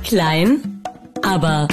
Klein, aber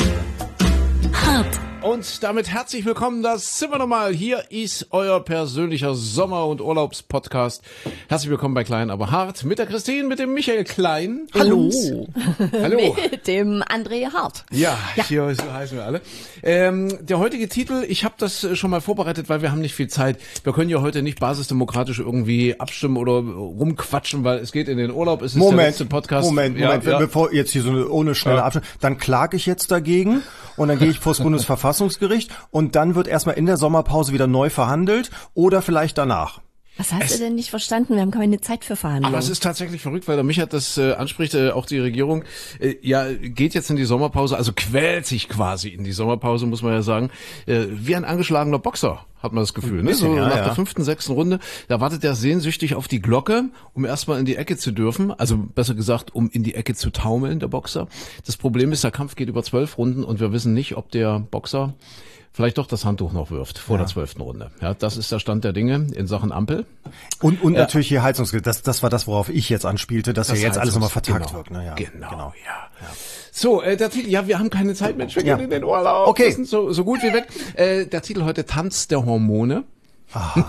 hart. Und damit herzlich willkommen, das sind wir nochmal. Hier ist euer persönlicher Sommer- und Urlaubspodcast. Herzlich willkommen bei Klein, aber hart mit der Christine, mit dem Michael Klein. Hallo. Hallo. Mit dem André Hart. Ja, hier so heißen wir alle. Der heutige Titel, ich habe das schon mal vorbereitet, weil wir haben nicht viel Zeit. Wir können ja heute nicht basisdemokratisch irgendwie abstimmen oder rumquatschen, weil es geht in den Urlaub. Es ist der letzte Podcast. Moment, bevor jetzt hier so eine ohne schnelle Abstimmung, dann klage ich jetzt dagegen und dann gehe ich vor das Bundesverfassungsgericht und dann wird erstmal in der Sommerpause wieder neu verhandelt oder vielleicht danach. Was hast du denn nicht verstanden? Wir haben keine Zeit für Verhandlungen. Aber es ist tatsächlich verrückt, weil der Micha das anspricht, auch die Regierung, geht jetzt in die Sommerpause, also quält sich quasi in die Sommerpause, muss man ja sagen, wie ein angeschlagener Boxer, hat man das Gefühl. Ne? So nach der 5., 6. Runde, da wartet er sehnsüchtig auf die Glocke, um erstmal in die Ecke zu dürfen, also besser gesagt, um in die Ecke zu taumeln, der Boxer. Das Problem ist, der Kampf geht über 12 Runden und wir wissen nicht, ob der Boxer vielleicht doch das Handtuch noch wirft vor der 12. Runde. Ja, das ist der Stand der Dinge in Sachen Ampel. Und natürlich hier Heizungsgesetz. Das war das, worauf ich jetzt anspielte, dass ja jetzt alles nochmal vertagt wird. Ne? Ja, genau. So, der Titel, wir haben keine Zeit mehr. Wir gehen in den Urlaub. Okay. Wir sind so gut wie weg. Der Titel heute, Tanz der Hormone. Oh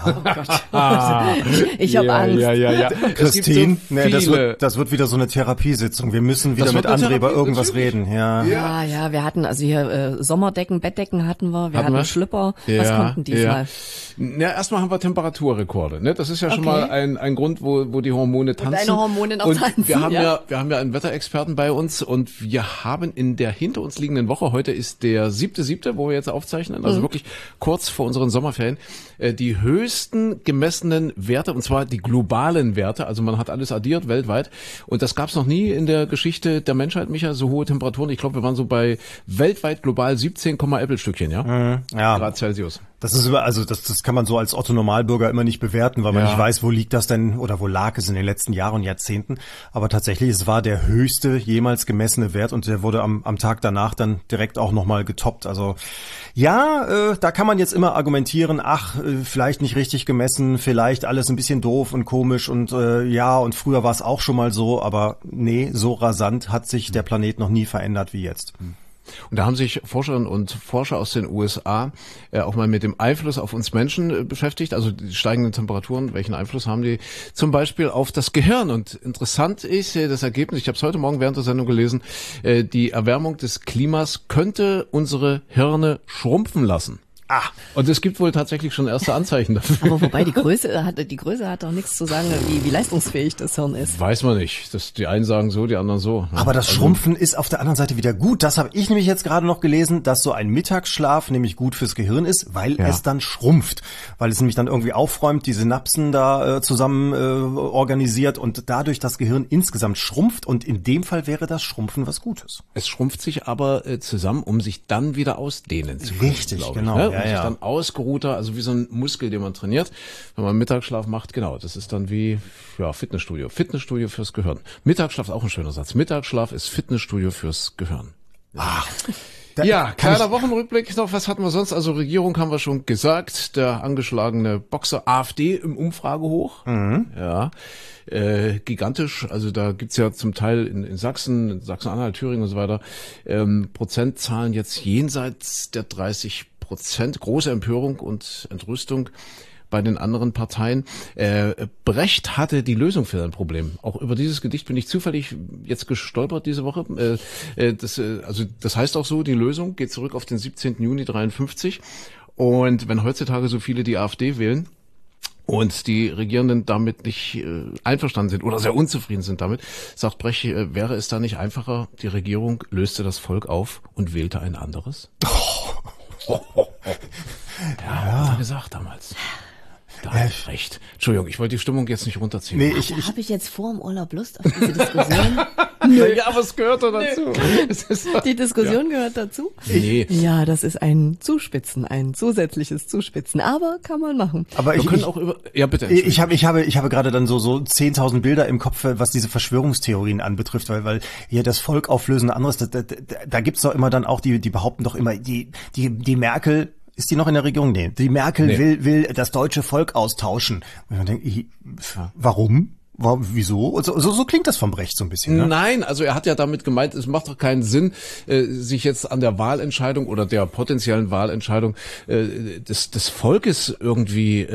Gott. Ich habe Angst. Ja. Christine, das wird wieder so eine Therapiesitzung. Wir müssen wieder mit André über irgendwas reden. Ja, wir hatten also hier Sommerdecken, Bettdecken hatten wir. Wir hatten Schlüpper. Was kommt denn diesmal? Ja, erstmal haben wir Temperaturrekorde. Ne? Das ist ja schon mal ein Grund, wo die Hormone tanzen. Und deine Hormone noch tanzen. Wir haben ja einen Wetterexperten bei uns und wir haben in der hinter uns liegenden Woche, heute ist der 7.7., wo wir jetzt aufzeichnen, also wirklich kurz vor unseren Sommerferien, die höchsten gemessenen Werte, und zwar die globalen Werte, also man hat alles addiert weltweit und das gab es noch nie in der Geschichte der Menschheit, Micha, so hohe Temperaturen. Ich glaube, wir waren so bei weltweit global 17, Äppelstückchen, Grad Celsius. Das ist das kann man so als Otto-Normalbürger immer nicht bewerten, weil man nicht weiß, wo liegt das denn oder wo lag es in den letzten Jahren und Jahrzehnten. Aber tatsächlich, es war der höchste jemals gemessene Wert und der wurde am Tag danach dann direkt auch nochmal getoppt. Also da kann man jetzt immer argumentieren, vielleicht nicht richtig gemessen, vielleicht alles ein bisschen doof und komisch und und früher war es auch schon mal so, aber nee, so rasant hat sich der Planet noch nie verändert wie jetzt. Und da haben sich Forscherinnen und Forscher aus den USA auch mal mit dem Einfluss auf uns Menschen beschäftigt, also die steigenden Temperaturen, welchen Einfluss haben die zum Beispiel auf das Gehirn? Und interessant ist das Ergebnis, ich habe es heute Morgen während der Sendung gelesen, die Erwärmung des Klimas könnte unsere Hirne schrumpfen lassen. Und es gibt wohl tatsächlich schon erste Anzeichen dafür. Aber wobei die Größe hat doch nichts zu sagen, wie leistungsfähig das Hirn ist. Weiß man nicht. Die einen sagen so, die anderen so. Aber das Schrumpfen ist auf der anderen Seite wieder gut. Das habe ich nämlich jetzt gerade noch gelesen, dass so ein Mittagsschlaf nämlich gut fürs Gehirn ist, weil es dann schrumpft. Weil es nämlich dann irgendwie aufräumt, die Synapsen da zusammen organisiert und dadurch das Gehirn insgesamt schrumpft. Und in dem Fall wäre das Schrumpfen was Gutes. Es schrumpft sich aber zusammen, um sich dann wieder ausdehnen zu können. Richtig, genau. Und sich dann ausgeruhter, also wie so ein Muskel, den man trainiert. Wenn man Mittagsschlaf macht, genau, das ist dann wie Fitnessstudio. Fitnessstudio fürs Gehirn. Mittagsschlaf ist auch ein schöner Satz. Mittagsschlaf ist Fitnessstudio fürs Gehirn. Kleiner Wochenrückblick noch, was hatten wir sonst? Also Regierung haben wir schon gesagt, der angeschlagene Boxer, AfD im Umfragehoch. Gigantisch, also da gibt's ja zum Teil in Sachsen, Sachsen-Anhalt, Thüringen und so weiter, Prozentzahlen jetzt jenseits der 30%, große Empörung und Entrüstung bei den anderen Parteien. Brecht hatte die Lösung für ein Problem. Auch über dieses Gedicht bin ich zufällig jetzt gestolpert diese Woche. Das heißt auch so, die Lösung geht zurück auf den 17. Juni 1953. Und wenn heutzutage so viele die AfD wählen und die Regierenden damit nicht einverstanden sind oder sehr unzufrieden sind damit, sagt Brecht, wäre es da nicht einfacher, die Regierung löste das Volk auf und wählte ein anderes? Hat er gesagt damals. Da hat er recht. Entschuldigung, ich wollte die Stimmung jetzt nicht runterziehen. Nee, habe ich jetzt vor dem Urlaub Lust auf diese Diskussion? Ja, aber es gehört doch dazu. Die Diskussion gehört dazu? Nee. Ja, das ist ein Zuspitzen, ein zusätzliches Zuspitzen, aber kann man machen. Aber wir können auch über, bitte. Ich habe gerade dann so 10.000 Bilder im Kopf, was diese Verschwörungstheorien anbetrifft, weil hier das Volk auflösen, anderes, da gibt's doch immer dann auch die behaupten doch immer, die Merkel. Ist die noch in der Regierung? Nee. Die Merkel will das deutsche Volk austauschen. Und man denkt, warum? Wieso? So klingt das vom Brecht so ein bisschen. Ne? Nein, also er hat ja damit gemeint, es macht doch keinen Sinn, sich jetzt an der Wahlentscheidung oder der potenziellen Wahlentscheidung des Volkes irgendwie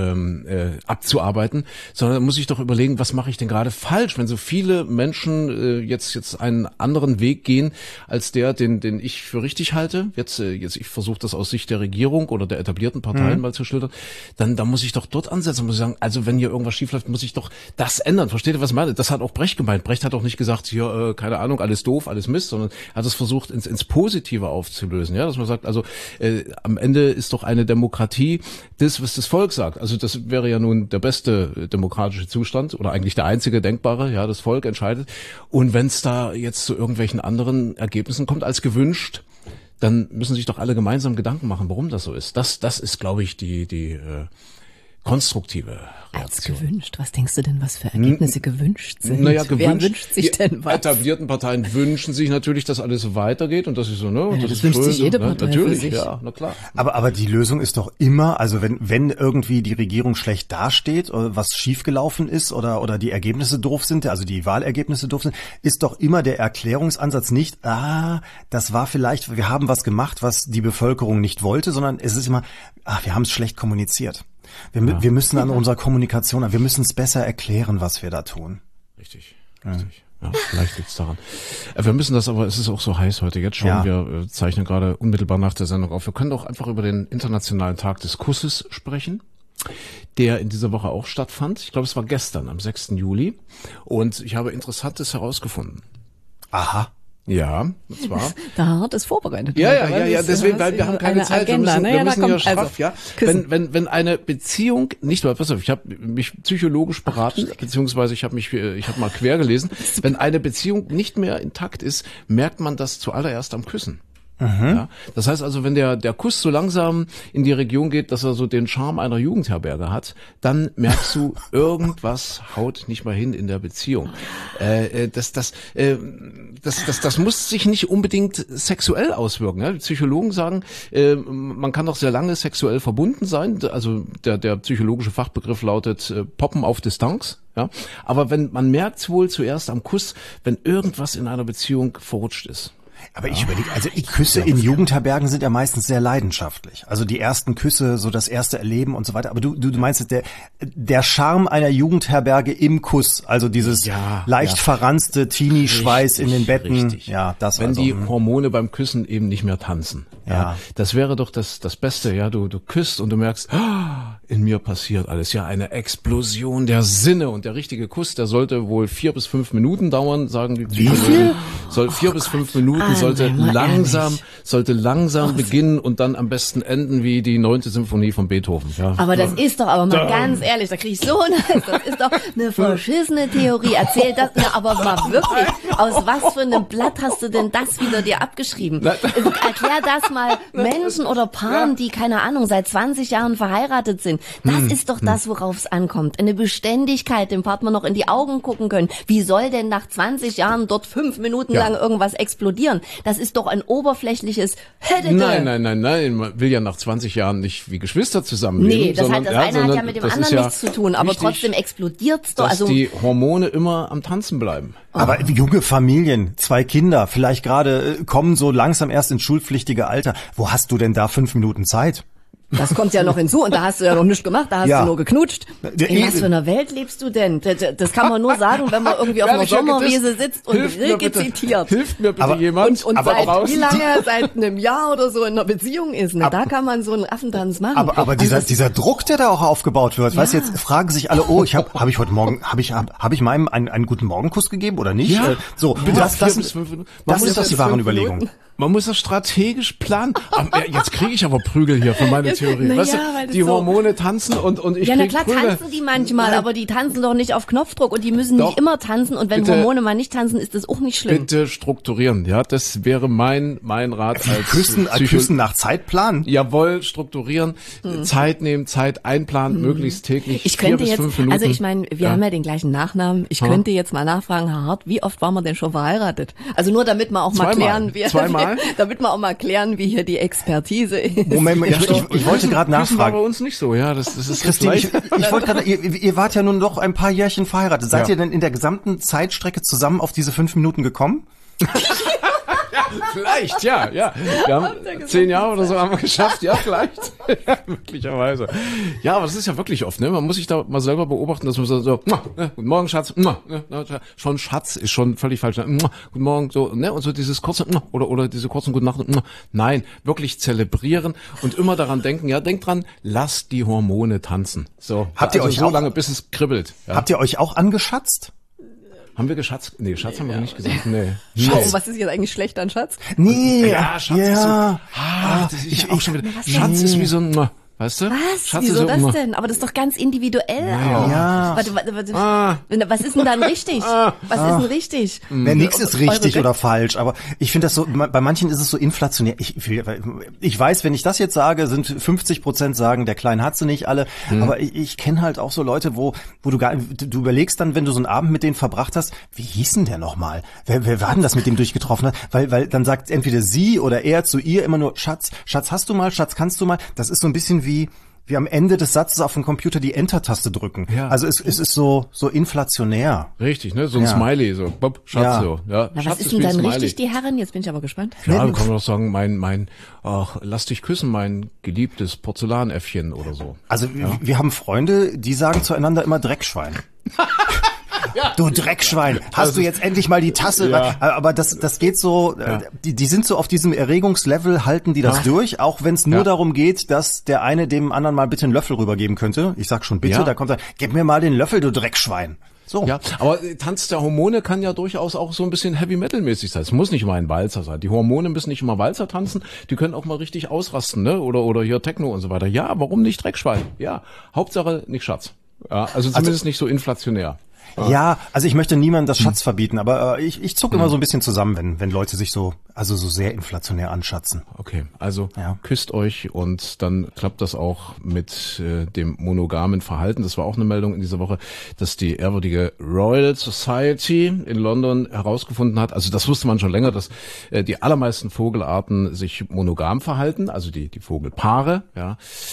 abzuarbeiten, sondern muss ich doch überlegen, was mache ich denn gerade falsch, wenn so viele Menschen jetzt einen anderen Weg gehen als den ich für richtig halte. Jetzt ich versuche das aus Sicht der Regierung oder der etablierten Parteien mal zu schildern. Dann muss ich doch dort ansetzen, muss ich sagen, also wenn hier irgendwas schief läuft, muss ich doch das ändern. Versteht ihr, was ich meine? Das hat auch Brecht gemeint. Brecht hat auch nicht gesagt, hier, keine Ahnung, alles doof, alles Mist, sondern hat es versucht, ins Positive aufzulösen. Ja, dass man sagt, also am Ende ist doch eine Demokratie das, was das Volk sagt. Also das wäre ja nun der beste demokratische Zustand oder eigentlich der einzige denkbare. Ja, das Volk entscheidet. Und wenn es da jetzt zu irgendwelchen anderen Ergebnissen kommt als gewünscht, dann müssen sich doch alle gemeinsam Gedanken machen, warum das so ist. Das ist, glaube ich, die konstruktive Reaktion. Als gewünscht. Was denkst du denn, was für Ergebnisse gewünscht sind? Naja, wer wünscht sich denn was? Die etablierten Parteien wünschen sich natürlich, dass alles so weitergeht und das ist so, ne? Ja, das wünscht sich jede Partei natürlich, für sich. Ja, na klar. Aber die Lösung ist doch immer, also wenn irgendwie die Regierung schlecht dasteht, oder was schiefgelaufen ist oder die Ergebnisse doof sind, also die Wahlergebnisse doof sind, ist doch immer der Erklärungsansatz nicht, das war vielleicht, wir haben was gemacht, was die Bevölkerung nicht wollte, sondern es ist immer, wir haben es schlecht kommuniziert. Wir müssen an unserer Kommunikation, wir müssen es besser erklären, was wir da tun. Richtig. Ja, vielleicht liegt's daran. Wir müssen das aber, es ist auch so heiß heute jetzt schon. Ja. Wir zeichnen gerade unmittelbar nach der Sendung auf. Wir können doch einfach über den Internationalen Tag des Kusses sprechen, der in dieser Woche auch stattfand. Ich glaube, es war gestern, am 6. Juli. Und ich habe Interessantes herausgefunden. Aha. Ja, und zwar. Da hat es vorbereitet. Ja, deswegen, weil wir haben keine Zeit. Agenda. Wir müssen ja straff, also, ja. Wenn eine Beziehung nicht mal, pass auf, ich habe mich psychologisch beraten, beziehungsweise ich habe mal quer gelesen. Wenn eine Beziehung nicht mehr intakt ist, merkt man das zuallererst am Küssen. Ja, das heißt also, wenn der Kuss so langsam in die Region geht, dass er so den Charme einer Jugendherberge hat, dann merkst du, irgendwas haut nicht mal hin in der Beziehung. Das muss sich nicht unbedingt sexuell auswirken. Ja? Die Psychologen sagen, man kann doch sehr lange sexuell verbunden sein. Also der psychologische Fachbegriff lautet Poppen auf Distanz. Ja? Aber man merkt wohl zuerst am Kuss, wenn irgendwas in einer Beziehung verrutscht ist. Aber ich überlege, also die Küsse in Jugendherbergen sind ja meistens sehr leidenschaftlich. Also die ersten Küsse, so das erste Erleben und so weiter. Aber du meinst, der Charme einer Jugendherberge im Kuss, also dieses leicht verranzte Teenie-Schweiß in den Betten. Richtig. Ja, das wenn die Hormone beim Küssen eben nicht mehr tanzen. Ja. Das wäre doch das Beste. Ja, du küsst und du merkst, in mir passiert alles. Ja, eine Explosion der Sinne. Und der richtige Kuss, der sollte wohl 4 bis 5 Minuten dauern, sagen die Psychologen. Wie viel? Soll 4 bis 5 Minuten, sollte langsam beginnen und dann am besten enden wie die 9. Symphonie von Beethoven. Ja. Aber das ist doch, aber mal ganz ehrlich, da krieg ich so das ist doch eine verschissene Theorie. Erzähl das mir aber mal wirklich. Aus was für einem Blatt hast du denn das wieder dir abgeschrieben? Erklär das mal Menschen oder Paaren, die, keine Ahnung, seit 20 Jahren verheiratet sind. Das ist doch das, worauf es ankommt. Eine Beständigkeit, dem Partner noch in die Augen gucken können. Wie soll denn nach 20 Jahren dort 5 Minuten lang irgendwas explodieren? Das ist doch ein oberflächliches Nein. Man will ja nach 20 Jahren nicht wie Geschwister zusammenleben. Nee, das eine hat ja mit dem anderen nichts zu tun, aber trotzdem explodiert's doch. Dass die Hormone immer am Tanzen bleiben. Aber junge Familien, 2 Kinder, vielleicht gerade kommen so langsam erst ins schulpflichtige Alter. Wo hast du denn da 5 Minuten Zeit? Das kommt ja noch hinzu und da hast du ja noch nichts gemacht, da hast du nur geknutscht. In was für einer Welt lebst du denn? Das kann man nur sagen, wenn man irgendwie auf einer Sommerwiese sitzt und Rilke zitiert. Hilft mir bitte jemand. Und seit wie lange? Seit einem Jahr oder so in einer Beziehung ist. Ne? Da kann man so einen Affentanz machen. Aber dieser Druck, der da auch aufgebaut wird, weißt du, jetzt fragen sich alle, hab ich heute Morgen, hab ich meinem einen guten Morgenkuss gegeben oder nicht? Ja. So, das ist doch die wahren Überlegungen. Man muss das strategisch planen. Jetzt kriege ich aber Prügel hier von meiner Theorie. Weißt du, die Hormone tanzen und ich kriege Prügel. Ja, na klar, tanzen die manchmal, aber die tanzen doch nicht auf Knopfdruck und die müssen nicht immer tanzen und wenn Hormone mal nicht tanzen, ist das auch nicht schlimm. Bitte strukturieren, ja, das wäre mein Rat als Küssen nach Zeitplan? Jawohl, strukturieren, Zeit nehmen, Zeit einplanen, möglichst täglich. Ich könnte 4 bis 5 Minuten. Also ich meine, wir haben ja den gleichen Nachnamen. Ich könnte jetzt mal nachfragen, Herr Hart, wie oft waren wir denn schon verheiratet? Also nur damit wir auch mal klären, Zweimal. Nein? Damit wir auch mal klären, wie hier die Expertise ist. Moment, ich wollte gerade Küssen war nachfragen. bei uns nicht so, ja. Das ist Christine, ich vielleicht- wollte gerade, ihr wart ja nun noch ein paar Jährchen verheiratet. Seid Ja. ihr denn in der gesamten Zeitstrecke zusammen auf diese 5 Minuten gekommen? Vielleicht, ja. Wir haben 10 Jahre oder so haben wir geschafft, ja, vielleicht. Ja, möglicherweise. Ja, aber das ist ja wirklich oft, ne? Man muss sich da mal selber beobachten, dass man so guten Morgen, Schatz, schon Schatz ist schon völlig falsch. Ne? Guten Morgen, so, ne? Und so dieses kurze, oder diese kurzen guten Nacht. Nein, wirklich zelebrieren und immer daran denken, ja, denkt dran, lasst die Hormone tanzen. So. Habt ihr also euch so auch- lange, bis es kribbelt. Ja. Habt ihr euch auch angeschatzt? Haben wir geschatzt? Nee, Schatz haben wir nicht gesagt. Nee. Oh, was ist jetzt eigentlich schlecht an Schatz? Nee. Ja, Schatz ist so. Das ist auch schon wieder. Schatz ist wie so ein, weißt du? Was? Schatz Wieso ist das so, denn? Aber das ist doch ganz individuell auch. Ja. Warte. Was ist denn dann richtig? Was ist denn richtig? Ja, nichts ist richtig Eure- oder falsch, aber ich finde das so, bei manchen ist es so inflationär. Ich weiß, wenn ich das jetzt sage, sind 50% sagen, der Kleine hat sie nicht alle, aber ich kenne halt auch so Leute, wo du überlegst dann, wenn du so einen Abend mit denen verbracht hast, wie hieß denn der nochmal? Wer war denn das, mit dem du dich getroffen hast? Weil dann sagt entweder sie oder er zu ihr immer nur, Schatz hast du mal, Schatz kannst du mal. Das ist so ein bisschen wie am Ende des Satzes auf dem Computer die Enter-Taste drücken. Ja. Also es ist so inflationär. Richtig, ne? So ein Ja. Smiley, so, Bob, Schatz, Ja. so. Ja, Na, Schatz was ist denn wie ein dann Smiley. richtig, die Herren? Jetzt bin ich aber gespannt. Ja, dann kann man doch sagen, lass dich küssen, mein geliebtes Porzellanäffchen oder so. Also wir haben Freunde, die sagen zueinander immer Dreckschwein. Du Dreckschwein, hast du jetzt endlich mal die Tasse? Ja. Aber das geht so, die sind so auf diesem Erregungslevel, halten die das durch, auch wenn es nur darum geht, dass der eine dem anderen mal bitte einen Löffel rübergeben könnte. Ich sag schon bitte, Ja. da kommt er, gib mir mal den Löffel, du Dreckschwein. So. Ja, aber Tanz der Hormone kann ja durchaus auch so ein bisschen Heavy-Metal-mäßig sein. Es muss nicht immer ein Walzer sein. Die Hormone müssen nicht immer Walzer tanzen. Die können auch mal richtig ausrasten, ne? Oder hier Techno und so weiter. Ja, warum nicht Dreckschwein? Ja, Hauptsache nicht Schatz. Ja, also zumindest nicht so inflationär. Ja, also ich möchte niemandem das Schatz verbieten, aber ich zucke immer so ein bisschen zusammen, wenn Leute sich so sehr inflationär anschatzen. Okay, also Ja. küsst euch und dann klappt das auch mit dem monogamen Verhalten. Das war auch eine Meldung in dieser Woche, dass die ehrwürdige Royal Society in London herausgefunden hat, also das wusste man schon länger, dass die allermeisten Vogelarten sich monogam verhalten, also die Vogelpaare, ja,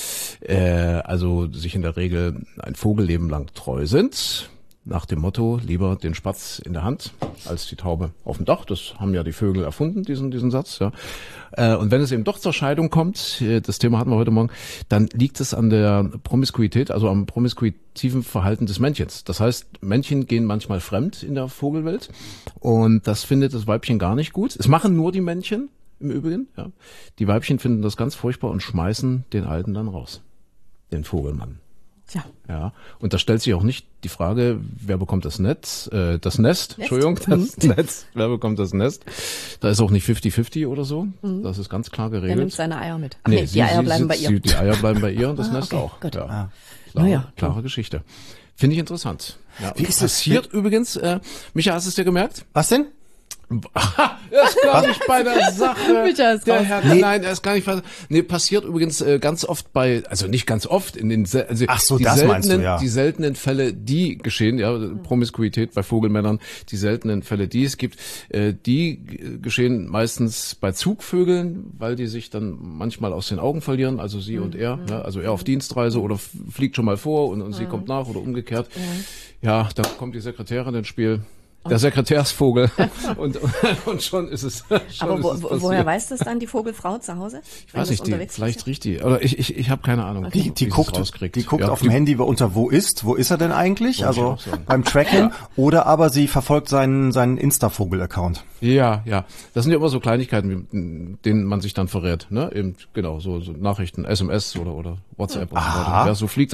also sich in der Regel ein Vogelleben lang treu sind. Nach dem Motto, lieber den Spatz in der Hand als die Taube auf dem Dach. Das haben ja die Vögel erfunden, diesen Satz. Ja. Und wenn es eben doch zur Scheidung kommt, das Thema hatten wir heute Morgen, dann liegt es an der Promiskuität, also am promiskuitiven Verhalten des Männchens. Das heißt, Männchen gehen manchmal fremd in der Vogelwelt und das findet das Weibchen gar nicht gut. Es machen nur die Männchen im Übrigen. Ja. Die Weibchen finden das ganz furchtbar und schmeißen den Alten dann raus, den Vogelmann. Tja. Ja, und da stellt sich auch nicht die Frage, wer bekommt das Nest, das Nest. Wer bekommt das Nest? Da ist auch nicht 50-50 oder so. Das ist ganz klar Der nimmt geregelt. seine Eier mit. Ach Nee, nee, die Eier bleiben bei ihr. Die Eier bleiben bei ihr und das Nest okay, auch. gut. Ja. Naja, Klare Geschichte. Finde ich interessant. Ja, Wie ist das passiert übrigens, Micha, hast du es dir gemerkt? Was denn? Das ist gar nicht bei der Sache. Micha ist Der raus. Herr, nein, er ist gar nicht. Nee, passiert übrigens ganz oft also nicht ganz oft in den Ach so, die das seltenen, meinst du, ja. die seltenen Fälle, die geschehen, ja, Promiskuität bei Vogelmännern, die seltenen Fälle, die es gibt, die geschehen meistens bei Zugvögeln, weil die sich dann manchmal aus den Augen verlieren, also sie und er, ne? Also er auf Dienstreise oder fliegt schon mal vor und sie kommt nach oder umgekehrt. Ja, da kommt die Sekretärin ins Spiel. Der Sekretärsvogel. und schon ist es. Aber woher weiß das dann die Vogelfrau zu Hause? Ich weiß nicht, vielleicht riecht die. Oder ich habe keine Ahnung. Die wie guckt sie es rauskriegt. die guckt Ja, auf dem Handy unter wo ist er denn eigentlich? Wollte ich Also auch sagen. beim Tracken oder aber sie verfolgt seinen Insta-Vogel-Account. Ja. Das sind ja immer so Kleinigkeiten, denen man sich dann verrät, ne? Eben, genau, so Nachrichten, SMS oder WhatsApp und so weiter. Ja, so fliegt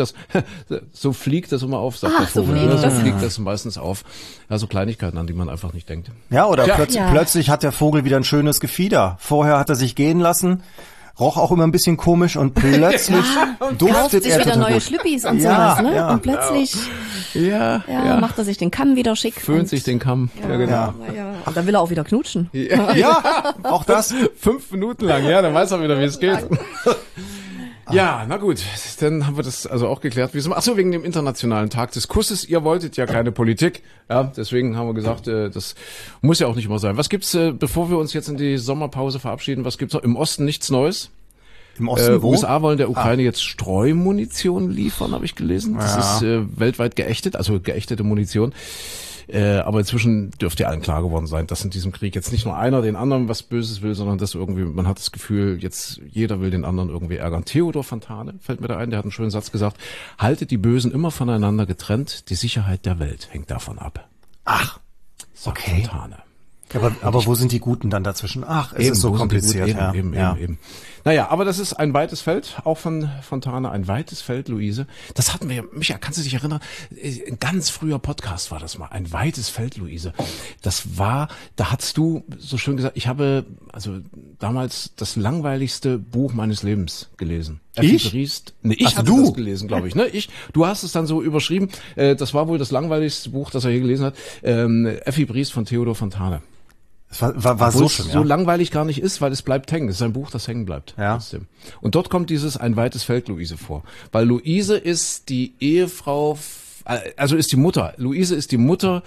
das immer auf, sagt der so Vogel. fliegt So das. fliegt das meistens auf. Ja, so Kleinigkeiten, an die man einfach nicht denkt. Ja, oder Ja. plötzlich hat der Vogel wieder ein schönes Gefieder. Vorher hat er sich gehen lassen, roch auch immer ein bisschen komisch und plötzlich Kauft duftet sich er wieder total neue gut. Schlüppis und Ja, sowas, ne? ja. Und plötzlich Ja. macht er sich den Kamm wieder schick. Föhnt und- sich den Kamm. Ja, genau. Ja. Ja. Und dann will er auch wieder knutschen. Ja, auch das. 5 Minuten lang, ja, dann weiß er wieder, wie es geht. Ja, na gut, dann haben wir das also auch geklärt. Achso, wegen dem Internationalen Tag des Kusses. Ihr wolltet ja keine Politik, ja, deswegen haben wir gesagt, das muss ja auch nicht immer sein. Was gibt's, bevor wir uns jetzt in die Sommerpause verabschieden, was gibt's noch? Im Osten nichts Neues? Im Osten wo? USA wollen der Ukraine jetzt Streumunition liefern, habe ich gelesen. Das ist weltweit geächtet, also geächtete Munition. Aber inzwischen dürfte ja allen klar geworden sein, dass in diesem Krieg jetzt nicht nur einer den anderen was Böses will, sondern dass irgendwie, man hat das Gefühl, jetzt jeder will den anderen irgendwie ärgern. Theodor Fontane fällt mir da ein, der hat einen schönen Satz gesagt: Haltet die Bösen immer voneinander getrennt, die Sicherheit der Welt hängt davon ab. Ach, okay. Fontane. Aber wo sind die Guten dann dazwischen? Ach, es ist so kompliziert. Eben. Naja, aber das ist ein weites Feld, auch von Fontane, ein weites Feld, Luise. Das hatten wir, Micha, kannst du dich erinnern? Ein ganz früher Podcast war das mal, ein weites Feld, Luise. Das war, da hast du so schön gesagt, ich habe also damals das langweiligste Buch meines Lebens gelesen. Ich? Briest, nee, ich habe das gelesen, glaube ich. Ne? Du hast es dann so überschrieben. Das war wohl das langweiligste Buch, das er hier gelesen hat. Effi Briest von Theodor Fontane. Es war so schön, so langweilig gar nicht ist, weil es bleibt hängen. Es ist ein Buch, das hängen bleibt. Ja. Und dort kommt dieses ein weites Feld Luise vor. Weil Luise ist die Ehefrau, also ist die Mutter. Luise ist die Mutter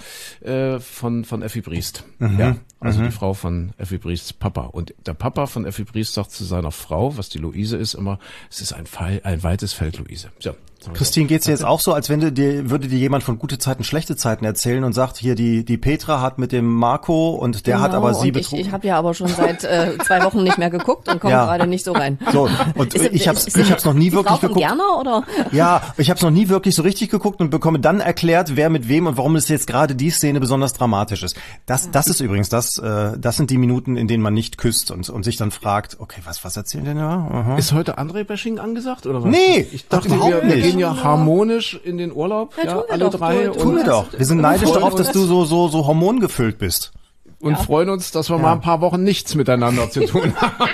von Effi Briest. Ja, also die Frau von Effi Briests Papa. Und der Papa von Effi Briest sagt zu seiner Frau, was die Luise ist, immer, es ist ein weites Feld, Luise. So. Christine, geht's dir jetzt auch so, als wenn würde dir jemand von gute Zeiten, schlechte Zeiten erzählen und sagt, hier die Petra hat mit dem Marco und der hat aber sie betrogen? Ich habe ja aber schon seit 2 Wochen nicht mehr geguckt und komme gerade nicht so rein. So, und ich hab's noch nie wirklich geguckt. Gerner, oder? Ja, ich hab's noch nie wirklich so richtig geguckt und bekomme dann erklärt, wer mit wem und warum es jetzt gerade die Szene besonders dramatisch ist. Das ist übrigens das sind die Minuten, in denen man nicht küsst und sich dann fragt, okay, was erzählen denn da? Aha. Ist heute André-Bashing angesagt oder was? Nee, ich dachte, wir gehen ja harmonisch in den Urlaub, ja, alle drei. Tun wir doch. Wir sind neidisch darauf, dass du so hormongefüllt bist. Und freuen uns, dass wir mal ein paar Wochen nichts miteinander zu tun haben.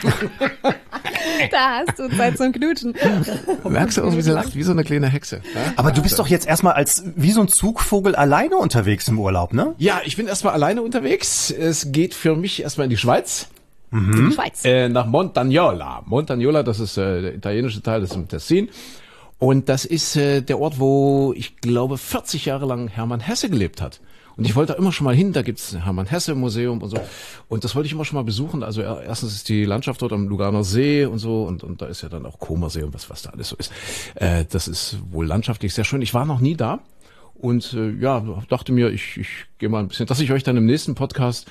Da hast du Zeit zum Knutschen. Merkst du aus, wie sie lacht, wie so eine kleine Hexe. Ja? Aber du bist doch jetzt erstmal wie so ein Zugvogel alleine unterwegs im Urlaub, ne? Ja, ich bin erstmal alleine unterwegs. Es geht für mich erstmal in die Schweiz. Die Schweiz. Nach Montagnola. Montagnola, das ist der italienische Teil, das ist im Tessin. Und das ist der Ort, wo ich glaube 40 Jahre lang Hermann Hesse gelebt hat. Und ich wollte da immer schon mal hin, da gibt's ein Hermann-Hesse-Museum und so. Und das wollte ich immer schon mal besuchen. Also erstens ist die Landschaft dort am Luganer See und so. Und da ist ja dann auch Comer-See und was da alles so ist. Das ist wohl landschaftlich sehr schön. Ich war noch nie da. Und dachte mir, ich gehe mal ein bisschen, dass ich euch dann im nächsten Podcast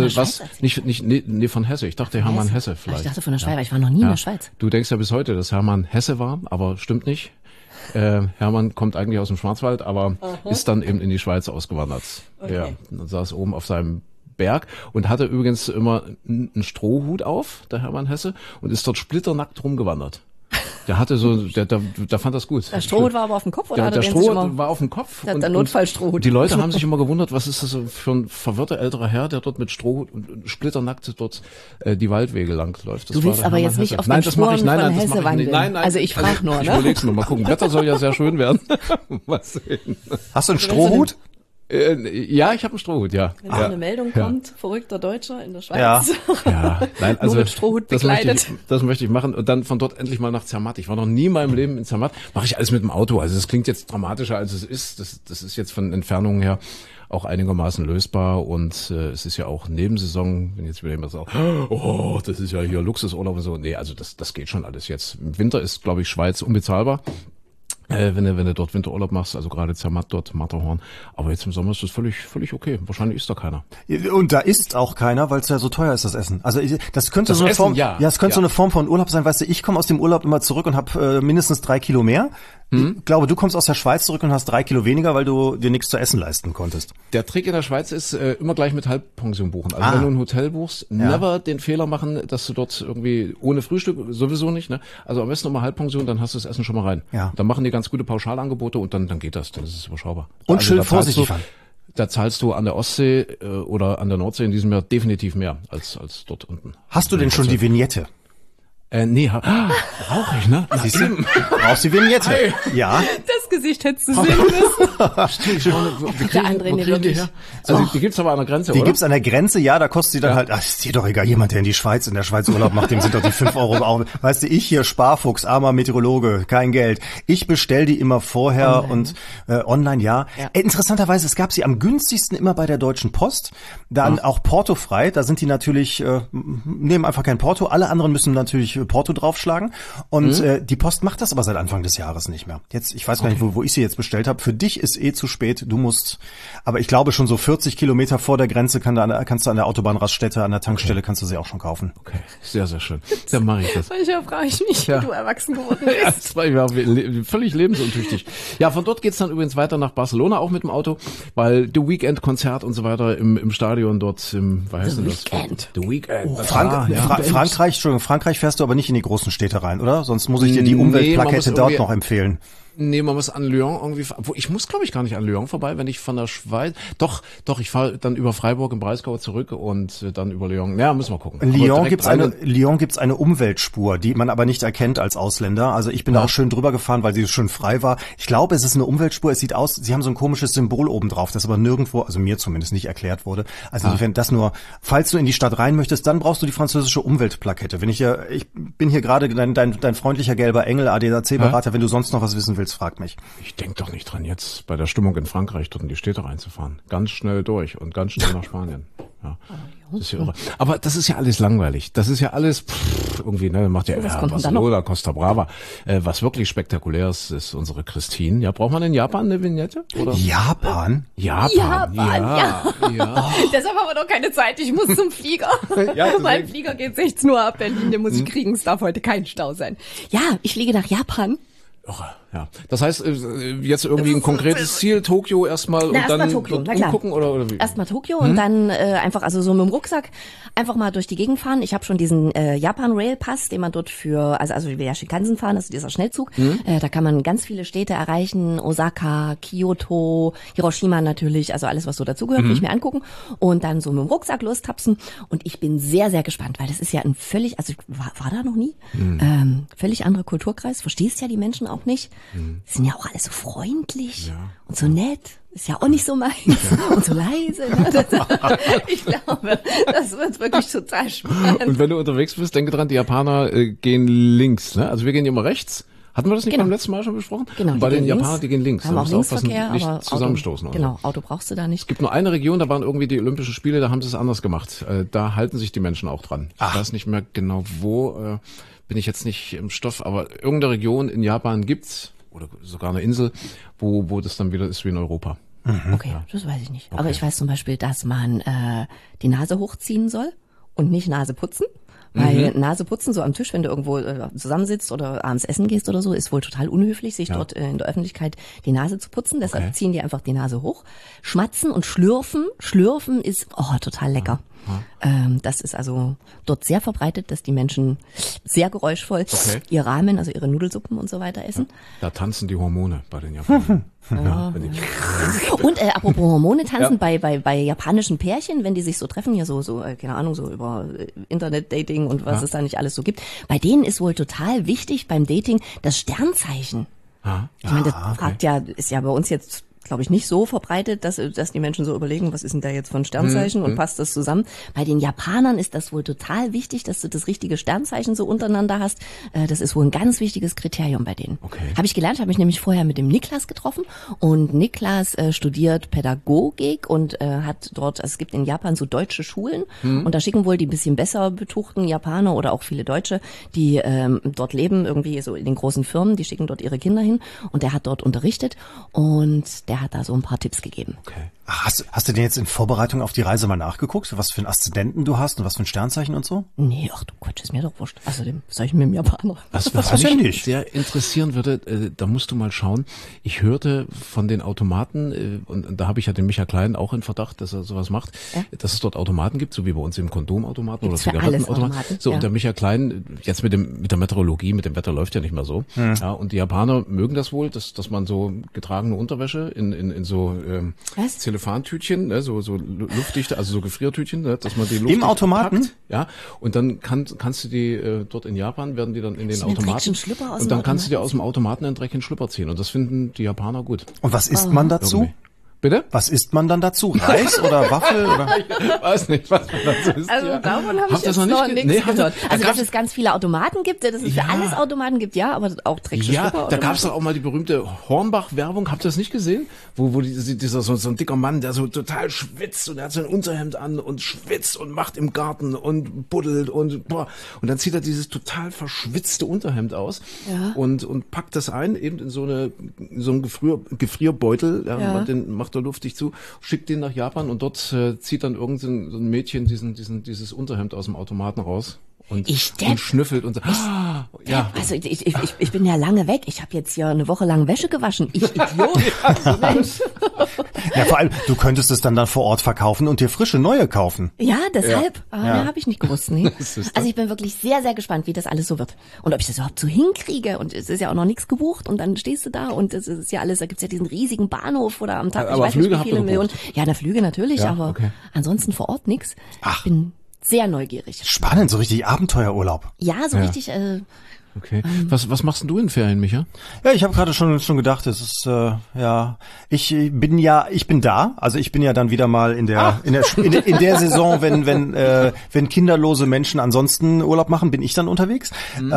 nicht von Hesse. Ich dachte Hermann Hesse vielleicht. Ich dachte von der Schweiz, ich war noch nie in der Schweiz. Du denkst ja bis heute, dass Hermann Hesse war, aber stimmt nicht. Hermann kommt eigentlich aus dem Schwarzwald, aber ist dann eben in die Schweiz ausgewandert. Okay. Ja, und saß oben auf seinem Berg und hatte übrigens immer einen Strohhut auf, der Hermann Hesse, und ist dort splitternackt rumgewandert. Der hatte so, der fand das gut. Der Strohhut war aber auf dem Kopf, oder? Der Strohhut war auf dem Kopf. Der Notfallstrohhut. Die Leute haben sich immer gewundert, was ist das für ein verwirrter älterer Herr, der dort mit Strohhut und splitternackt dort die Waldwege lang läuft. Du willst aber jetzt nicht auf den Spuren von Hesse wandeln. Nein. Also ich frage nur, ne? Ich überleg's nur, mal gucken. Wetter soll ja sehr schön werden. Mal sehen. Hast du einen Strohhut? Ja, ich habe einen Strohhut, ja. Wenn eine Meldung kommt, verrückter Deutscher in der Schweiz. Ja, nein, also nur mit Strohhut bekleidet. Das möchte ich machen und dann von dort endlich mal nach Zermatt. Ich war noch nie in meinem Leben in Zermatt. Mache ich alles mit dem Auto. Also das klingt jetzt dramatischer, als es ist. Das ist jetzt von Entfernungen her auch einigermaßen lösbar und es ist ja auch Nebensaison, wenn jetzt wieder jemand sagt, oh, das ist ja hier Luxusurlaub und so. Nee, also das geht schon alles jetzt. Im Winter ist, glaube ich, Schweiz unbezahlbar. Wenn du dort Winterurlaub machst, also gerade Zermatt dort, Matterhorn. Aber jetzt im Sommer ist das völlig okay. Wahrscheinlich ist da keiner. Und da ist auch keiner, weil es ja so teuer ist, das Essen. Also das könnte so eine Form, es könnte so eine Form von Urlaub sein. Weißt du, ich komme aus dem Urlaub immer zurück und habe mindestens 3 Kilo mehr. Ich glaube, du kommst aus der Schweiz zurück und hast 3 Kilo weniger, weil du dir nichts zu essen leisten konntest. Der Trick in der Schweiz ist immer gleich mit Halbpension buchen. Also wenn du ein Hotel buchst, never den Fehler machen, dass du dort irgendwie ohne Frühstück, sowieso nicht, ne? Also am besten nochmal Halbpension, dann hast du das Essen schon mal rein. Ja. Dann machen die ganz gute Pauschalangebote und dann geht das, dann ist es überschaubar. Und also schön vorsichtig fahren. Da zahlst du an der Ostsee oder an der Nordsee in diesem Jahr definitiv mehr als dort unten. Hast du denn schon die Vignette? Nee, rauch ich, ne? Siehst du? Brauchst die Vignette? Ja. Das Gesicht hättest du sehen müssen. Stimmt, Der André wo kriegen die her? Also die gibt's aber an der Grenze, Die oder? gibt's an der Grenze, ja, da kostet sie dann halt, ach, ist dir doch egal, jemand, der in der Schweiz Urlaub macht, dem sind doch die 5 Euro auch. Weißt du, ich hier, Sparfuchs, armer Meteorologe, kein Geld. Ich bestell die immer vorher und online, ja. Interessanterweise, es gab sie am günstigsten immer bei der Deutschen Post, dann auch portofrei, da sind die natürlich, nehmen einfach kein Porto, alle anderen müssen natürlich Porto draufschlagen und die Post macht das aber seit Anfang des Jahres nicht mehr. Jetzt, ich weiß gar nicht, wo ich sie jetzt bestellt habe. Für dich ist zu spät, du musst, aber ich glaube schon so 40 Kilometer vor der Grenze kannst du an der Autobahnraststätte, an der Tankstelle kannst du sie auch schon kaufen. Okay, sehr, sehr schön. Dann mache ich das. Manchmal frage ich mich, wie du erwachsen geworden bist. Ja, das war ja völlig lebensuntüchtig. Ja, von dort geht's dann übrigens weiter nach Barcelona, auch mit dem Auto, weil The Weekend-Konzert und so weiter im Stadion dort, wie heißt denn das? The Weekend. Frankreich fährst du aber nicht in die großen Städte rein, oder? Sonst muss ich dir die Umweltplakette dort noch empfehlen. Nee, man muss an Lyon irgendwie, ich muss glaube ich gar nicht an Lyon vorbei, wenn ich von der Schweiz, doch, ich fahre dann über Freiburg im Breisgau zurück und dann über Lyon. Ja, müssen wir gucken. In Lyon gibt's eine Umweltspur, die man aber nicht erkennt als Ausländer. Also ich bin da auch schön drüber gefahren, weil sie schön frei war. Ich glaube, es ist eine Umweltspur. Es sieht aus, sie haben so ein komisches Symbol oben drauf, das aber nirgendwo, also mir zumindest nicht erklärt wurde. Also insofern das nur, falls du in die Stadt rein möchtest, dann brauchst du die französische Umweltplakette. Ich bin hier gerade dein freundlicher gelber Engel, ADAC-Berater, wenn du sonst noch was wissen willst, frag mich. Ich denk doch nicht dran, jetzt bei der Stimmung in Frankreich dort in die Städte reinzufahren. Ganz schnell durch und ganz schnell nach Spanien. Ja. Das ist ja irre. Aber das ist ja alles langweilig. Das ist ja alles irgendwie, ne, macht ja Barcelona, Costa Brava. Was wirklich spektakulär ist unsere Christine. Ja, braucht man in Japan eine Vignette? Oder? Japan? Ja. Deshalb haben wir doch keine Zeit. Ich muss zum Flieger. Mein Flieger geht 16 Uhr ab Berlin. Den muss ich kriegen. Es darf heute kein Stau sein. Ja, ich fliege nach Japan. Ja, das heißt, jetzt irgendwie ein konkretes Ziel, Tokio erstmal und dann Tokio, umgucken oder wie? Erstmal Tokio und dann einfach, also so mit dem Rucksack einfach mal durch die Gegend fahren. Ich habe schon diesen Japan Rail Pass, den man dort also wie wir Shinkansen fahren, also dieser Schnellzug. Da kann man ganz viele Städte erreichen, Osaka, Kyoto, Hiroshima natürlich, also alles, was so dazugehört, will ich mir angucken und dann so mit dem Rucksack lostapsen und ich bin sehr, sehr gespannt, weil das ist ja ein völlig, also ich war da noch nie, völlig anderer Kulturkreis, verstehst ja die Menschen auch nicht. Die sind ja auch alle so freundlich und so nett. Ist ja auch nicht so meins und so leise. Ne? Ich glaube, das wird wirklich total spannend. Und wenn du unterwegs bist, denke dran, die Japaner gehen links. Ne? Also wir gehen immer rechts. Hatten wir das nicht beim letzten Mal schon besprochen? Genau. Und bei den Japanern, die gehen links. Haben auch Linksverkehr, nicht aber zusammenstoßen. Genau, Auto brauchst du da nicht. Es gibt nur eine Region, da waren irgendwie die Olympischen Spiele, da haben sie es anders gemacht. Da halten sich die Menschen auch dran. Ich weiß nicht mehr genau wo, bin ich jetzt nicht im Stoff, aber irgendeine Region in Japan gibt's, oder sogar eine Insel, wo das dann wieder ist wie in Europa. Okay, das weiß ich nicht. Okay. Aber ich weiß zum Beispiel, dass man die Nase hochziehen soll und nicht Nase putzen. Weil Nase putzen so am Tisch, wenn du irgendwo zusammensitzt oder abends essen gehst oder so, ist wohl total unhöflich, sich dort in der Öffentlichkeit die Nase zu putzen. Deshalb ziehen die einfach die Nase hoch. Schmatzen und schlürfen. Schlürfen ist total lecker. Das ist also dort sehr verbreitet, dass die Menschen sehr geräuschvoll ihr Ramen, also ihre Nudelsuppen und so weiter essen. Da tanzen die Hormone bei den Japanern. Und apropos Hormone tanzen bei japanischen Pärchen, wenn die sich so treffen, hier so keine Ahnung, so über Internet-Dating und was es da nicht alles so gibt. Bei denen ist wohl total wichtig beim Dating das Sternzeichen. Ich meine, das ist ja bei uns jetzt, glaube ich, nicht so verbreitet, dass die Menschen so überlegen, was ist denn da jetzt für ein Sternzeichen und passt das zusammen. Bei den Japanern ist das wohl total wichtig, dass du das richtige Sternzeichen so untereinander hast. Das ist wohl ein ganz wichtiges Kriterium bei denen. Okay. Habe ich gelernt, habe ich nämlich vorher mit dem Niklas getroffen und Niklas studiert Pädagogik und hat dort, also es gibt in Japan so deutsche Schulen und da schicken wohl die bisschen besser betuchten Japaner oder auch viele Deutsche, die dort leben, irgendwie so in den großen Firmen, die schicken dort ihre Kinder hin und der hat dort unterrichtet und der hat da so ein paar Tipps gegeben. Okay. Hast du denn jetzt in Vorbereitung auf die Reise mal nachgeguckt, was für einen Aszendenten du hast und was für ein Sternzeichen und so? Nee, ach du Quatsch, ist mir doch wurscht. Außerdem soll ich mit dem Japaner. Was mich sehr interessieren würde, da musst du mal schauen. Ich hörte von den Automaten, und da habe ich ja den Micha Klein auch in Verdacht, dass er sowas macht, dass es dort Automaten gibt, so wie bei uns im Kondomautomaten oder Zigarettenautomaten. So, und der Micha Klein, jetzt mit der Meteorologie, mit dem Wetter läuft ja nicht mehr so. Ja, und die Japaner mögen das wohl, dass man so getragene Unterwäsche in so Zellophantütchen, ne, so luftdichte, also so Gefriertütchen, ne, dass man die Luft im Automaten packt, ja, und dann kannst du die dort in Japan werden die dann in den Automaten und dann kannst du dir aus dem Automaten einen dreckigen Schlüpper ziehen und das finden die Japaner gut. Und was isst man dazu? Irgendwie. Bitte? Was isst man dann dazu? Reis oder Waffel? Oder? Ich weiß nicht, was man dazu isst. Also davon habe ich das jetzt noch nichts gehört. Also dass es es ganz viele Automaten gibt, dass es für alles Automaten gibt, ja, aber auch dreckige Schlüpper. Ja, da gab's doch auch mal die berühmte Hornbach-Werbung, habt ihr das nicht gesehen? Wo dieser so ein dicker Mann, der so total schwitzt und er hat so ein Unterhemd an und schwitzt und macht im Garten und buddelt und boah. Und dann zieht er dieses total verschwitzte Unterhemd aus und packt das ein, eben in so einen Gefrierbeutel, den macht er luftig zu, schickt den nach Japan und dort zieht dann so ein Mädchen dieses Unterhemd aus dem Automaten raus und schnüffelt und so. Ja. Also ich bin ja lange weg. Ich habe jetzt hier eine Woche lang Wäsche gewaschen. Ich Idiot. Ja, vor allem, du könntest es dann vor Ort verkaufen und dir frische neue kaufen. Ja, deshalb. Ja. Habe ich nicht gewusst. Nee. Also ich bin wirklich sehr, sehr gespannt, wie das alles so wird. Und ob ich das überhaupt so hinkriege. Und es ist ja auch noch nichts gebucht. Und dann stehst du da und es ist ja alles, da gibt's ja diesen riesigen Bahnhof oder am Tag, aber ich weiß Flüge nicht wie viele Millionen. Ja, na Flüge natürlich, ja, aber okay. Ansonsten vor Ort nix. Ich bin sehr neugierig. Spannend, so richtig Abenteuerurlaub. Ja, so richtig. Okay. Was machst denn du in Ferien, Micha? Ja, ich habe gerade schon gedacht, es ist ich bin da, also ich bin ja dann wieder mal in der Saison, wenn kinderlose Menschen ansonsten Urlaub machen, bin ich dann unterwegs.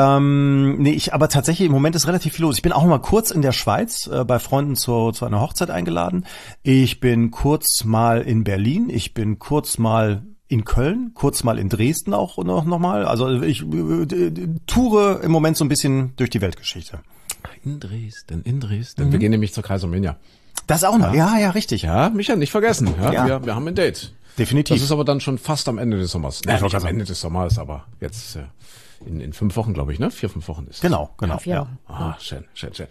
Aber tatsächlich im Moment ist relativ viel los. Ich bin auch mal kurz in der Schweiz bei Freunden zu einer Hochzeit eingeladen. Ich bin kurz mal in Berlin, ich bin kurz mal in Köln, kurz mal in Dresden auch noch mal. Also ich toure im Moment so ein bisschen durch die Weltgeschichte. In Dresden. Wir gehen nämlich zur Kaiserminja. Das auch noch. Ja, richtig. Ja, Micha, nicht vergessen. Ja. Wir haben ein Date. Definitiv. Das ist aber dann schon fast am Ende des Sommers. Nicht am Ende des Sommers, aber jetzt in 5 Wochen, glaube ich, ne? 4-5 Wochen ist. Genau. Ja. Schön.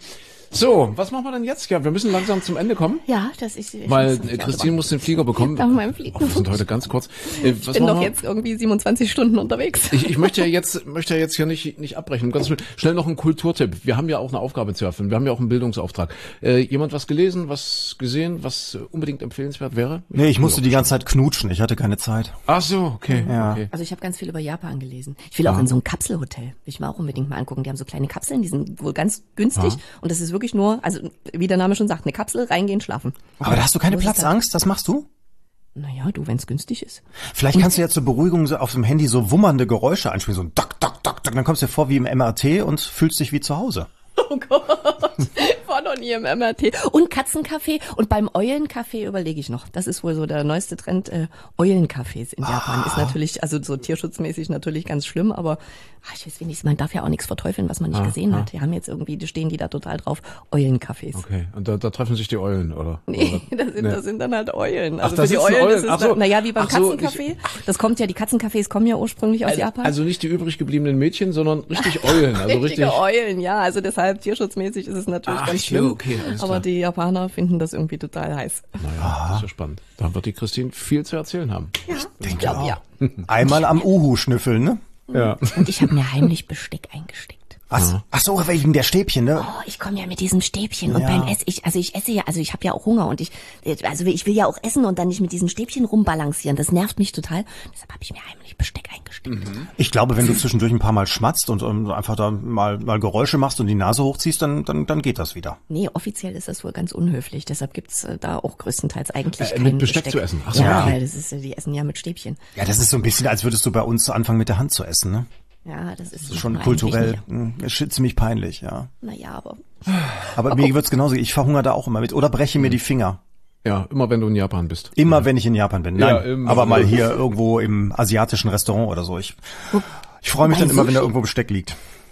So, was machen wir denn jetzt? Ja, wir müssen langsam zum Ende kommen. Ja, das ist... Weil Christine muss den Flieger bekommen. Nach meinem Flieger. Wir sind heute ganz kurz. Ich bin doch jetzt irgendwie 27 Stunden unterwegs. Ich möchte ja jetzt hier nicht abbrechen. Ganz schnell noch ein Kulturtipp. Wir haben ja auch eine Aufgabe zu erfüllen. Wir haben ja auch einen Bildungsauftrag. Jemand was gelesen, was gesehen, was unbedingt empfehlenswert wäre? Nee, ich musste die ganze Zeit knutschen. Ich hatte keine Zeit. Ach so, okay. Ja. Okay. Also ich habe ganz viel über Japan gelesen. Ich will auch in so ein Kapselhotel. Will ich mir auch unbedingt mal angucken. Die haben so kleine Kapseln, die sind wohl ganz günstig. Und das ist wirklich nur, also wie der Name schon sagt, eine Kapsel, reingehen, schlafen. Aber da hast du keine Platzangst? Das machst du? Naja, du, wenn es günstig ist. Vielleicht kannst du ja zur Beruhigung so auf dem Handy so wummernde Geräusche einspielen, so ein Dack, Dack, Dack, Dack. Dann kommst du dir vor wie im MRT und fühlst dich wie zu Hause. Oh Gott, ich war noch nie im MRT. Und Katzenkaffee und beim Eulenkaffee überlege ich noch. Das ist wohl so der neueste Trend. Eulencafés in Japan ist natürlich, also so tierschutzmäßig natürlich ganz schlimm, aber ich weiß nicht, man darf ja auch nichts verteufeln, was man nicht gesehen hat. Die haben jetzt irgendwie, stehen die da total drauf, Eulencafés. Okay, und da treffen sich die Eulen, oder? Nee, das sind dann halt Eulen. Also das für die Eulen ist es, so. naja, wie beim Katzencafé. Das kommt ja, die Katzencafés kommen ja ursprünglich aus Japan. Also nicht die übrig gebliebenen Mädchen, sondern richtig Eulen. Also richtige Eulen, ja, also deshalb tierschutzmäßig ist es natürlich ganz schlimm. Okay, aber die Japaner finden das irgendwie total heiß. Naja, das ist ja spannend. Da wird die Christine viel zu erzählen haben. Ja, ich glaube, ja. Einmal am Uhu schnüffeln, ne? Ja. Und ich habe mir heimlich Besteck eingesteckt. Was? Ach so, wegen der Stäbchen, ne? Oh, ich komme ja mit diesem Stäbchen und beim Essen, ich esse ja, also ich habe ja auch Hunger und ich will ja auch essen und dann nicht mit diesen Stäbchen rumbalancieren. Das nervt mich total. Deshalb habe ich mir heimlich Besteck eingesteckt. Ich glaube, wenn du zwischendurch ein paar Mal schmatzt und einfach da mal Geräusche machst und die Nase hochziehst, dann geht das wieder. Nee, offiziell ist das wohl ganz unhöflich. Deshalb gibt's da auch größtenteils eigentlich kein mit Besteck zu essen. Ach so, ja, weil die essen ja mit Stäbchen. Ja, das ist so ein bisschen, als würdest du bei uns anfangen mit der Hand zu essen, ne? Ja, das ist schon kulturell ziemlich peinlich, ja. Naja, aber mir wird's genauso. Ich verhungere da auch immer mit oder breche mir die Finger. Ja, immer wenn du in Japan bist. Immer wenn ich in Japan bin. Nein, immer. Aber mal hier irgendwo im asiatischen Restaurant oder so. Ich freue mich dann immer, wenn da irgendwo Besteck liegt.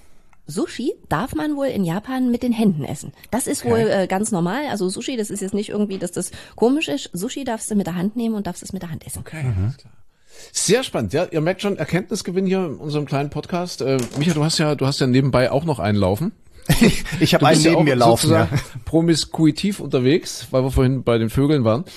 Sushi darf man wohl in Japan mit den Händen essen. Das ist wohl ganz normal. Also Sushi, das ist jetzt nicht irgendwie, dass das komisch ist. Sushi darfst du mit der Hand nehmen und darfst es mit der Hand essen. Okay, klar. Sehr spannend, ja. Ihr merkt schon, Erkenntnisgewinn hier in unserem kleinen Podcast. Micha, du hast ja nebenbei auch noch einen laufen. Ich habe einen neben mir laufen. Ja. Promiskuitiv unterwegs, weil wir vorhin bei den Vögeln waren.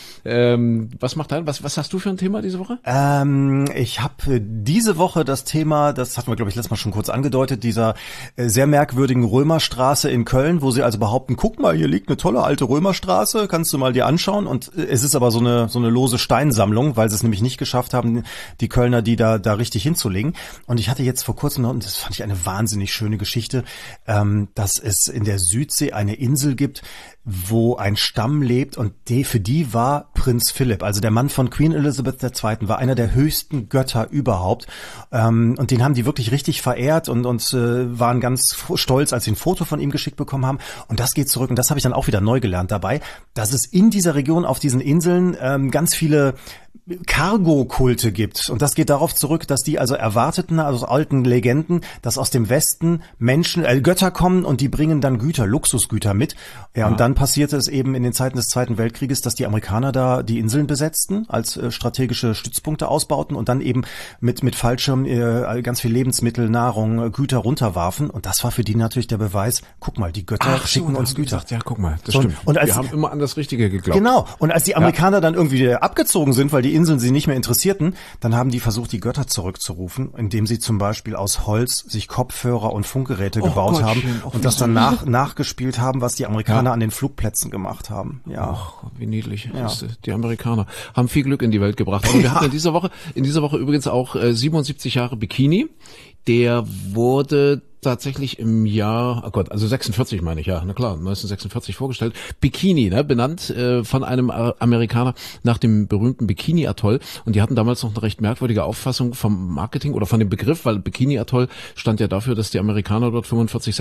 Was hast du für ein Thema diese Woche? Ich habe diese Woche das Thema, das hatten wir, glaube ich, letztes Mal schon kurz angedeutet, dieser sehr merkwürdigen Römerstraße in Köln, wo sie also behaupten, guck mal, hier liegt eine tolle alte Römerstraße, kannst du mal dir anschauen. Und es ist aber so eine lose Steinsammlung, weil sie es nämlich nicht geschafft haben, die Kölner, die da richtig hinzulegen. Und ich hatte jetzt vor kurzem noch, und das fand ich eine wahnsinnig schöne Geschichte, dass es in der Südsee eine Insel gibt, wo ein Stamm lebt, und für die war Prinz Philipp, also der Mann von Queen Elizabeth II., war einer der höchsten Götter überhaupt, und den haben die wirklich richtig verehrt und waren ganz stolz, als sie ein Foto von ihm geschickt bekommen haben. Und das geht zurück, und das habe ich dann auch wieder neu gelernt dabei, dass es in dieser Region auf diesen Inseln ganz viele Cargo-Kulte gibt. Und das geht darauf zurück, dass die also erwarteten, also aus alten Legenden, dass aus dem Westen Götter kommen, und die bringen dann Güter, Luxusgüter mit. Ja, und dann passierte es eben in den Zeiten des Zweiten Weltkrieges, dass die Amerikaner da die Inseln besetzten, als strategische Stützpunkte ausbauten und dann eben mit Fallschirm ganz viel Lebensmittel, Nahrung, Güter runterwarfen. Und das war für die natürlich der Beweis, guck mal, die Götter schicken uns Güter. Gesagt, ja, guck mal, das stimmt. Und wir haben immer an das Richtige geglaubt. Genau. Und als die Amerikaner dann irgendwie abgezogen sind, weil die Inseln sie nicht mehr interessierten, dann haben die versucht, die Götter zurückzurufen, indem sie zum Beispiel aus Holz sich Kopfhörer und Funkgeräte gebaut haben und das dann nachgespielt haben, was die Amerikaner an den Flugplätzen gemacht haben. Ja. Ach, wie niedlich. Ja. Die Amerikaner haben viel Glück in die Welt gebracht. Aber wir hatten in dieser Woche übrigens auch 77 Jahre Bikini. Der wurde tatsächlich im Jahr, 46 meine ich, ja, na klar, 1946 vorgestellt. Bikini, benannt von einem Amerikaner nach dem berühmten Bikini-Atoll. Und die hatten damals noch eine recht merkwürdige Auffassung vom Marketing oder von dem Begriff, weil Bikini-Atoll stand ja dafür, dass die Amerikaner dort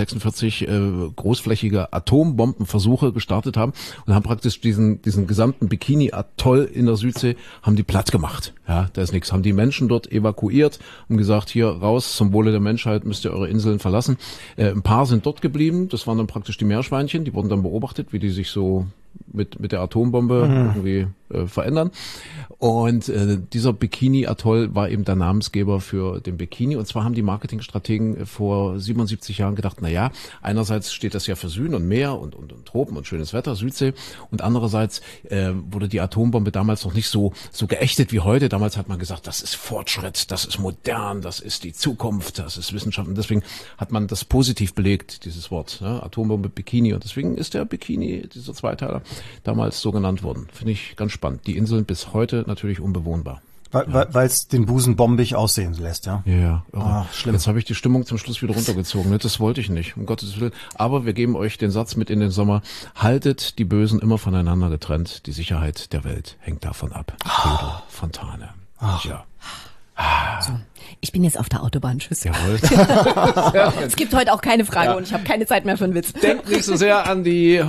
46 großflächige Atombombenversuche gestartet haben und haben praktisch diesen gesamten Bikini-Atoll in der Südsee, haben die platt gemacht. Ja, da ist nichts. Haben die Menschen dort evakuiert und gesagt, hier raus, zum Wohle der Menschheit müsst ihr eure Inseln verlassen. Ein paar sind dort geblieben, das waren dann praktisch die Meerschweinchen, die wurden dann beobachtet, wie die sich so mit der Atombombe irgendwie verändern. Und dieser Bikini-Atoll war eben der Namensgeber für den Bikini. Und zwar haben die Marketingstrategen vor 77 Jahren gedacht, einerseits steht das ja für Süden und Meer und Tropen und schönes Wetter, Südsee. Und andererseits wurde die Atombombe damals noch nicht so geächtet wie heute. Damals hat man gesagt, das ist Fortschritt, das ist modern, das ist die Zukunft, das ist Wissenschaft. Und deswegen hat man das positiv belegt, dieses Wort, Atombombe, Bikini. Und deswegen ist der Bikini, dieser Zweiteiler, damals so genannt worden. Finde ich ganz spannend. Die Inseln bis heute natürlich unbewohnbar. Weil es den Busen bombig aussehen lässt, ja? Ja, schlimm. Jetzt habe ich die Stimmung zum Schluss wieder runtergezogen. Das wollte ich nicht, um Gottes Willen. Aber wir geben euch den Satz mit in den Sommer. Haltet die Bösen immer voneinander getrennt. Die Sicherheit der Welt hängt davon ab. Pedro Fontane. Ja. So, ich bin jetzt auf der Autobahn. Tschüss. Jawohl. Es gibt heute auch keine Frage und ich habe keine Zeit mehr für einen Witz. Denkt nicht so sehr an die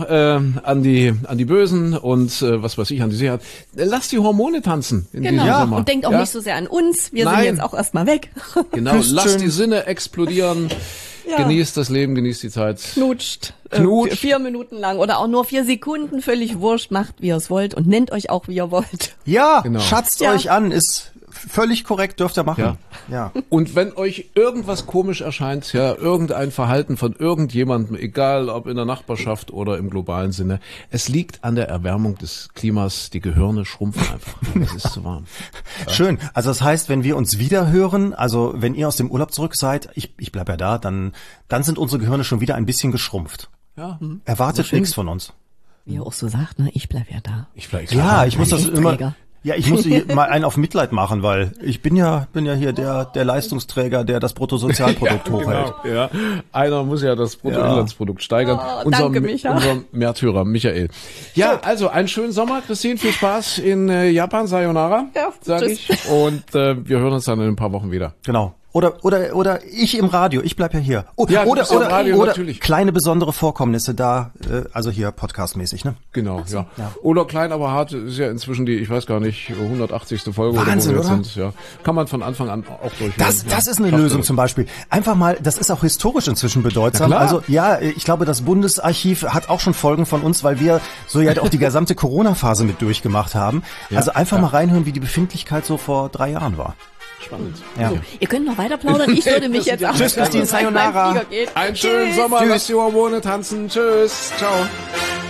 Bösen und was weiß ich, an die Sicherheit. Lasst die Hormone tanzen in diesem Sommer. Und denkt auch nicht so sehr an uns. Wir sind jetzt auch erstmal weg. Genau, lasst die Sinne explodieren. Ja. Genießt das Leben, genießt die Zeit. Knutscht. 4 Minuten lang oder auch nur 4 Sekunden, völlig wurscht, macht wie ihr es wollt und nennt euch auch wie ihr wollt. Ja, genau. Schatzt euch an, ist völlig korrekt, dürft ihr machen. Ja. Und wenn euch irgendwas komisch erscheint, irgendein Verhalten von irgendjemandem, egal ob in der Nachbarschaft oder im globalen Sinne, es liegt an der Erwärmung des Klimas, die Gehirne schrumpfen einfach. Es ist zu warm. Ja. Schön. Also das heißt, wenn wir uns wieder hören, also wenn ihr aus dem Urlaub zurück seid, ich bleib ja da, dann sind unsere Gehirne schon wieder ein bisschen geschrumpft. Ja. Erwartet nichts von uns. Wie er auch so sagt, ich bleib ja da. Ich muss das immer... Ja, ich muss hier mal einen auf Mitleid machen, weil ich bin ja hier der Leistungsträger, der das Bruttosozialprodukt hochhält. Genau, ja. Einer muss ja das Bruttoinlandsprodukt steigern. Unser Märtyrer, Michael. Ja, also einen schönen Sommer, Christine, viel Spaß in Japan, Sayonara, sag ich. Und wir hören uns dann in ein paar Wochen wieder. Genau. Oder ich im Radio, ich bleib ja hier. Oder natürlich. Kleine besondere Vorkommnisse da, also hier podcastmäßig, ne? Genau, ja. Oder klein, aber hart ist ja inzwischen die, ich weiß gar nicht, 180. Folge. Wahnsinn, oder wo wir oder? jetzt sind. Ja. Kann man von Anfang an auch durchhören. Das ist eine Lösung zum Beispiel. Einfach mal, das ist auch historisch inzwischen bedeutsam. Also ich glaube, das Bundesarchiv hat auch schon Folgen von uns, weil wir so ja auch die gesamte Corona-Phase mit durchgemacht haben. Also einfach mal reinhören, wie die Befindlichkeit so vor 3 Jahren war. Spannend. Ja. So, ihr könnt noch weiter plaudern. Ich würde mich jetzt auch... Tschüss, Christine, sayonara. Einen schönen Sommer, lasst die Hormone tanzen. Tschüss, ciao.